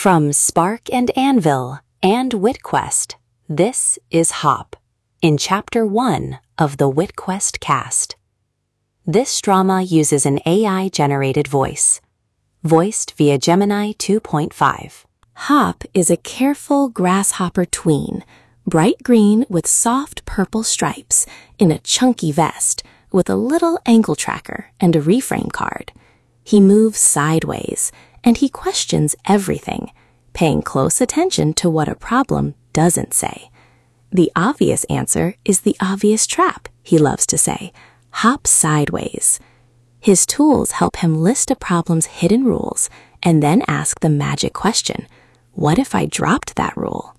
From Spark and Anvil and WitQuest, this is Hop, in Chapter 1 of the WitQuest cast. This drama uses an AI-generated voice, voiced via Gemini 2.5. Hop is a careful grasshopper tween, bright green with soft purple stripes, in a chunky vest with a little ankle tracker and a reframe card. He moves sideways, and he questions everything, paying close attention to what a problem doesn't say. The obvious answer is the obvious trap, he loves to say. Hop sideways. His tools help him list a problem's hidden rules and then ask the magic question, what if I dropped that rule?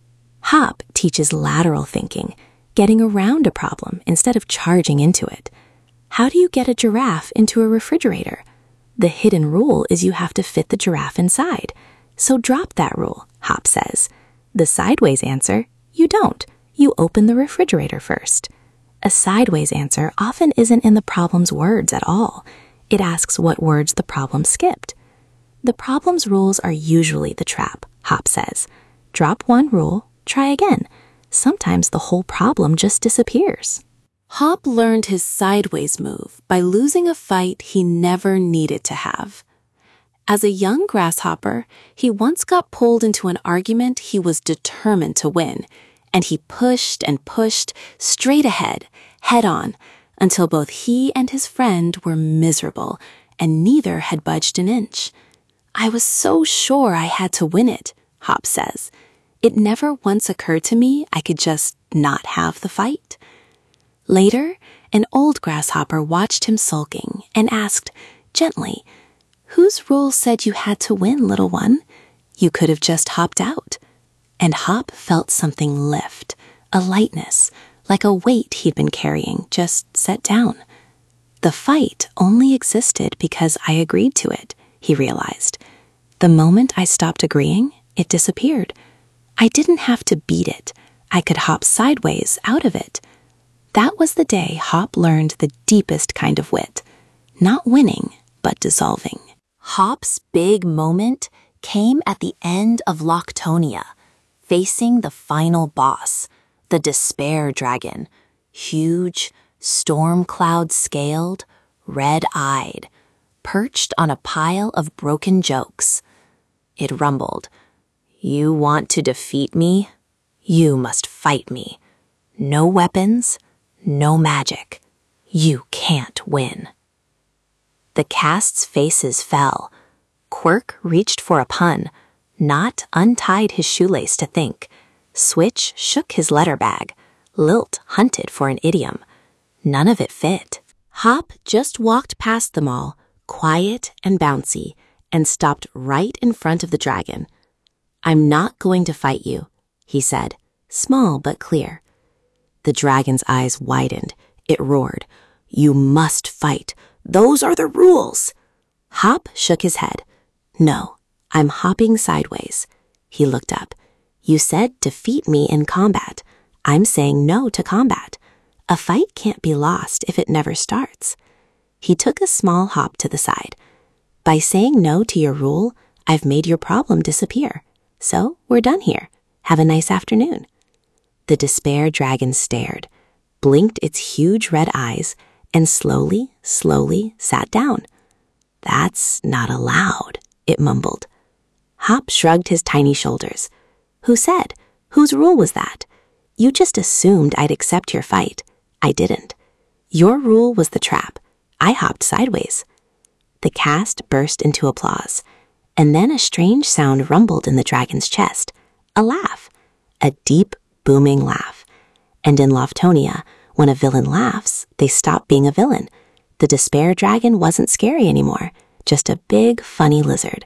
Hop teaches lateral thinking, getting around a problem instead of charging into it. How do you get a giraffe into a refrigerator? The hidden rule is you have to fit the giraffe inside. So drop that rule, Hop says. The sideways answer, you don't. You open the refrigerator first. A sideways answer often isn't in the problem's words at all. It asks what words the problem skipped. The problem's rules are usually the trap, Hop says. Drop one rule, try again. Sometimes the whole problem just disappears. Hop learned his sideways move by losing a fight he never needed to have. As a young grasshopper, he once got pulled into an argument he was determined to win, and he pushed and pushed straight ahead, head on, until both he and his friend were miserable, and neither had budged an inch. I was so sure I had to win it, Hop says. It never once occurred to me I could just not have the fight. Later, an old grasshopper watched him sulking and asked, gently, whose rule said you had to win, little one? You could have just hopped out. And Hop felt something lift, a lightness, like a weight he'd been carrying, just set down. The fight only existed because I agreed to it, he realized. The moment I stopped agreeing, it disappeared. I didn't have to beat it. I could hop sideways out of it. That was the day Hop learned the deepest kind of wit, not winning, but dissolving. Hop's big moment came at the end of Locktonia, facing the final boss, the Despair Dragon, huge, storm cloud-scaled, red-eyed, perched on a pile of broken jokes. It rumbled, "You want to defeat me? You must fight me. No weapons, no magic. You can't win." The cast's faces fell. Quirk reached for a pun. Knot untied his shoelace to think. Switch shook his letter bag. Lilt hunted for an idiom. None of it fit. Hop just walked past them all, quiet and bouncy, and stopped right in front of the dragon. "I'm not going to fight you," he said, small but clear. The dragon's eyes widened. It roared, "You must fight. Those are the rules." Hop shook his head. "No, I'm hopping sideways." He looked up. "You said defeat me in combat. I'm saying no to combat. A fight can't be lost if it never starts." He took a small hop to the side. "By saying no to your rule, I've made your problem disappear. So we're done here. Have a nice afternoon." The Despair Dragon stared, blinked its huge red eyes, and slowly sat down. "That's not allowed," it mumbled. Hop shrugged his tiny shoulders. "Who said? Whose rule was that? You just assumed I'd accept your fight. I didn't. Your rule was the trap. I hopped sideways." The cast burst into applause, and then a strange sound rumbled in the dragon's chest. A laugh. A deep, booming laugh. And in Locktonia, when a villain laughs, they stop being a villain. The Despair Dragon wasn't scary anymore, just a big, funny lizard.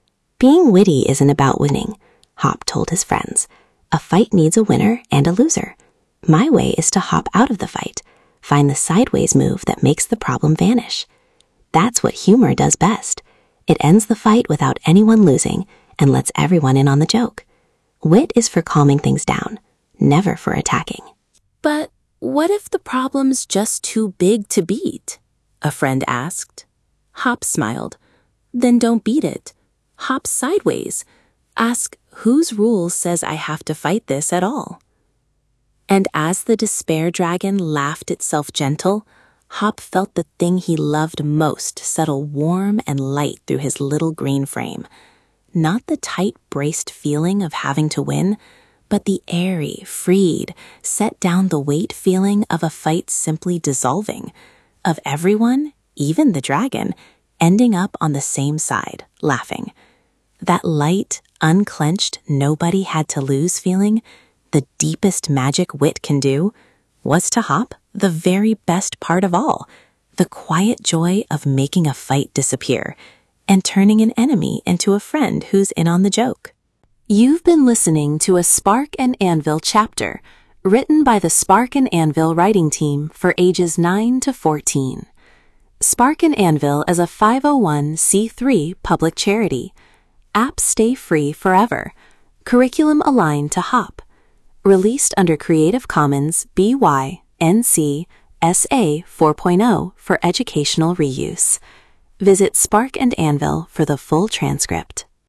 Being witty isn't about winning, Hop told his friends. A fight needs a winner and a loser. My way is to hop out of the fight, find the sideways move that makes the problem vanish. That's what humor does best. It ends the fight without anyone losing and lets everyone in on the joke. Wit is for calming things down, never for attacking. "But what if the problem's just too big to beat?" a friend asked. Hop smiled. "Then don't beat it. Hop sideways. Ask whose rule says I have to fight this at all? And as the despair dragon laughed itself gentle, Hop felt the thing he loved most settle warm and light through his little green frame. Not the tight, braced feeling of having to win, but the airy, freed, set down the weight feeling of a fight simply dissolving, of everyone, even the dragon, ending up on the same side, laughing. That light, unclenched, nobody had to lose feeling, the deepest magic wit can do, was to Hop the very best part of all, the quiet joy of making a fight disappear and turning an enemy into a friend who's in on the joke. You've been listening to a Spark and Anvil chapter, written by the Spark and Anvil writing team for ages 9 to 14. Spark and Anvil is a 501c3 public charity. Apps stay free forever. Curriculum aligned to Hop. Released under Creative Commons BY-NC SA 4.0 for educational reuse. Visit Spark and Anvil for the full transcript.